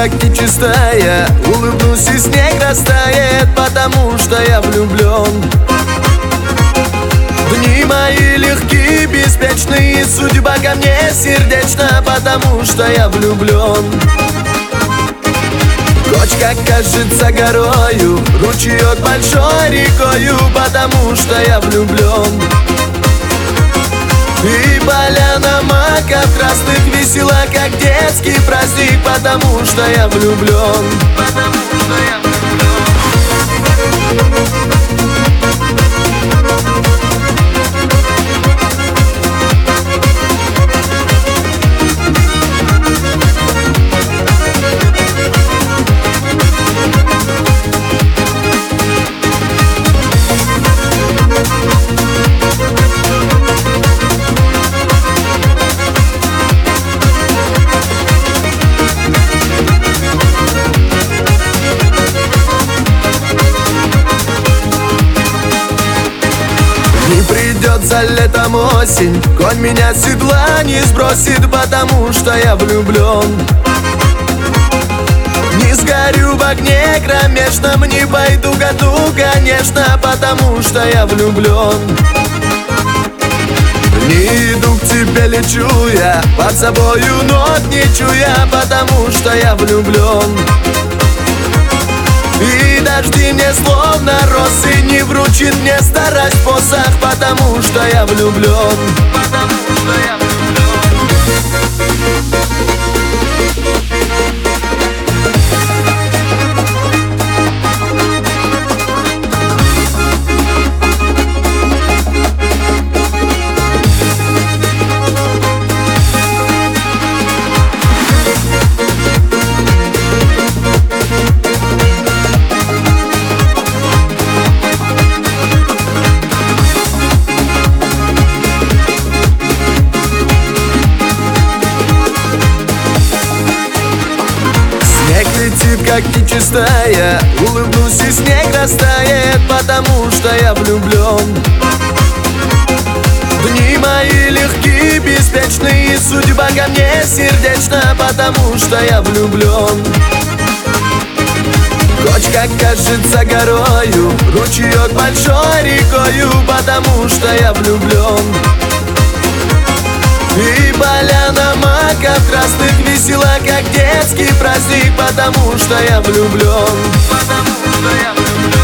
как нечистая, улыбнусь и снег растает, потому что я влюблен. Дни мои легкие, беспечные, судьба ко мне сердечна, потому что я влюблен. Кочка кажется горою, ручеек большой рекою, потому что я влюблен. И поляна маков красных весела, как детский праздник, потому что я влюблен. Не придет за летом осень, конь меня с седла не сбросит, потому что я влюблен. Не сгорю в огне кромешном, не пойду к году, конечно, потому что я влюблен. Не иду к тебе, лечу я, под собою ног не чуя, потому что я влюблен. И дожди мне словно росы не вручит мне старость посох, потому что я влюблен. Летит как нечистая, улыбнусь и снег растает, потому что я влюблен. Дни мои легкие, беспечные, судьба ко мне сердечна, потому что я влюблен. Кочка кажется горою, ручеек большой рекою, потому что я влюблен. И поляна маков красных весела, как детский праздник, потому что я влюблен.